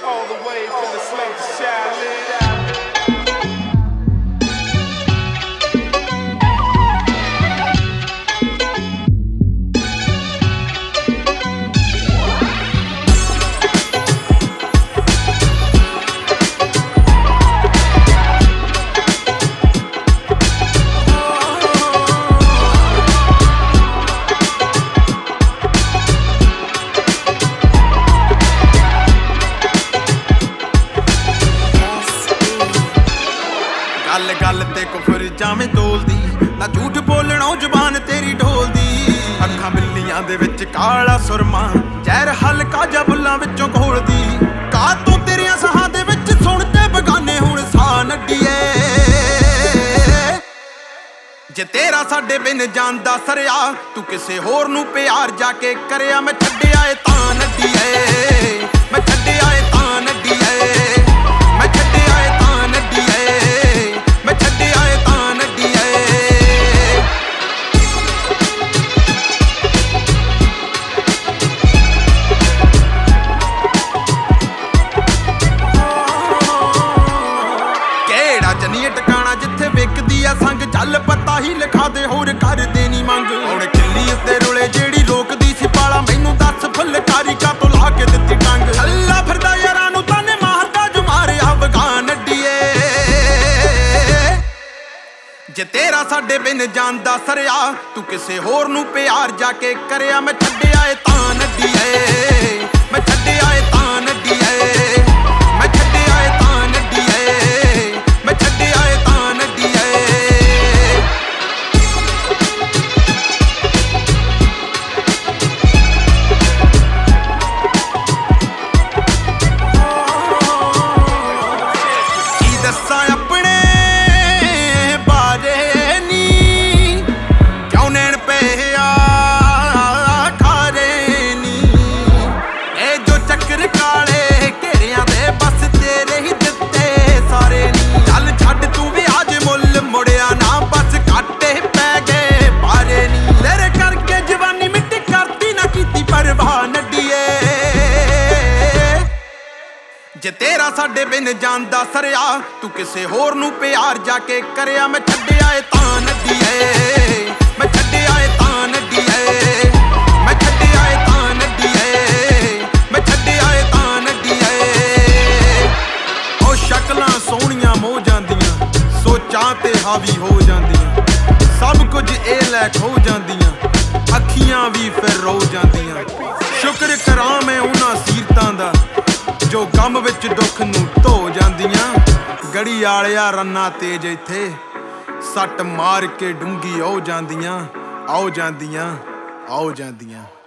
all the way from the slum to Shaolin. गल गल ते कुफर जावें तोलदी ना झूठ बोलणों जुबान तेरी ढोलदी अखां बिल्लियां दे विच काला सुरमा जहर हल्का जा बुल्लां विचों घोलदी का तूं तेरियां साहां दे विच सुण ते बगाने हुण साह नड्डीए जे तेरा साडे बिन जांदा सरिया तू किसे होर नूं प्यार जाके करिया मैं छड्डिया ए तां नड्डीए मैं छड्डिया ए तां नड्डीए मैं छड्डिया ए तां नड्डीए टकाना जिथे विकदी आ संग चल पता ही लिखा दे होर कर देनी मंग हुण किल्ली उत्ते रुले जेड़ी रोकदी सी पाला मैनू दस फुलकारी का तो ला के दित्ती टंग हल्ला फिरदा यारां नू ताने मारदा जो मारिया अफगान अड्डीए जे तेरा साडे बिन जांदा सरिया तू किसे होर नू प्यार जाके करिया मैं छड्डिया ए तां नड्डीए मैं छड्डिया ए तां नड्डीए मैं छड्डिया ए तां नड्डीए मैं छड्डिया ए तां नड्डीए की दस्सां अपने बारे नी क्यों नैन पे खारे नी ए जो चक्कर काले घेरियां दे बस तेरे ही दित्ते सारे नी चल छड्ड तू भी आज मुल मुड़िया ना बस काटे पै गए पारे नी तेरे करके जवानी मिट्टी करती ना कीती परवाह नड्डीए जे तेरा साडे बिन जांदा सरिया तू किसे होर नू प्यार जाके करिया मैं छड्डिया ए तां नड्डीए मैं छड्डिया ए तां नड्डीए मैं छड्डिया ए तां नड्डीए मैं छड्डिया ए तां नड्डीए ओ शक्लां सोहणियां मोह जांदियां सोचां ते हावी हो जांदियां सब कुछ ए लै खो जांदियां अखियां भी फिर रो जांदियां शुक्र करां मैं उन्हां सीरतां दा जो गम विच दुख नूं धो जांदियां गड़ी आलिया रन्ना तेज इत्थे सट मार के डूंगी आओ जांदियां आओ जांदियां आओ जांदियां।